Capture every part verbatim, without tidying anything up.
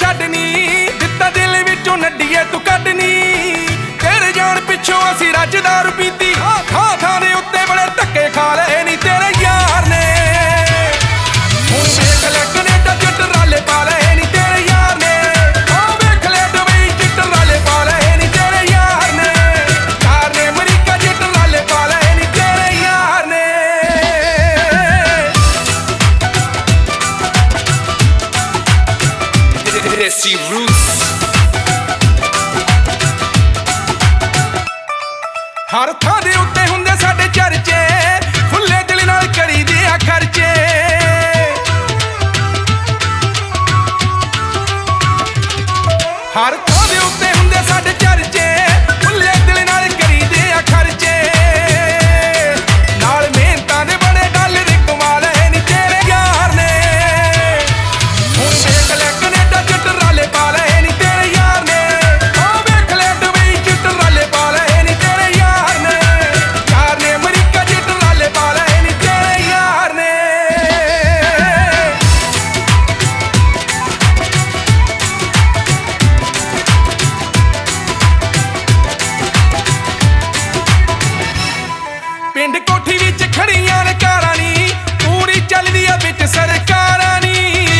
छड्डनी दिता दिल विचों नड्डीए तू कड्डनी तेरे जान पिछों असीं रज दारू पीती थां थां दे उत्ते बड़े धक्के खा लए नी तेरे यार ने हुण वेख ले कनेडा च टराले पा लए नी तेरे यार ने ओ वेख ले दुबई च टराले पा लए नी तेरे यार ने यार ने अमरीका च टराले पा लए नी तेरे यार ने Desi Roots हर थां दे उत्ते हुंदे साडे चर्चे खुले दिल नाल करी दे आ खर्चे हर थां दे उत्ते हुंदे साडे चर्चे खुले दिल नाल करी दे आ खर्चे नाल मेहनतां दे बड़े डॉलर कमा लए नी तेरे यार ने हुण वेख ले कनेडा च टराले पा लए नी तेरे यार ने ओ वेख ले दुबई च टराले पा लए नी तेरे यार ने यार ने अमरीका च टराले पा लए नी तेरे यार ने पिंड कोठी विच खड़ियां ने कारां नी पूरी चलदी आ विच सरकारां नी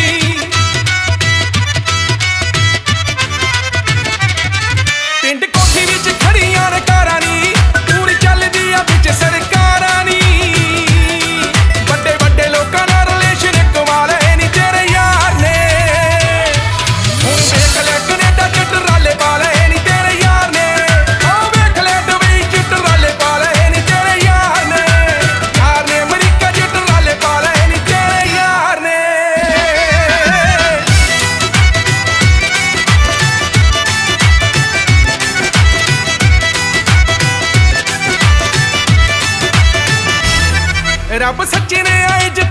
पिंड कोठी विच खड़ियां ने कारां नी पूरी चलदी आ विच सरकारां नी वड्डे वड्डे लोकां नाल रिलेशन कमा लए नी तेरे यार ने हुण वेख ले कनेडा च टराले पा लए नी तेरे यार ने ओ वेख ले दुबई च टराले पा लए नी तेरे यार ने यार ने अमरीका च टराले पा लए नी तेरे यार ने रब सच्चे ने आए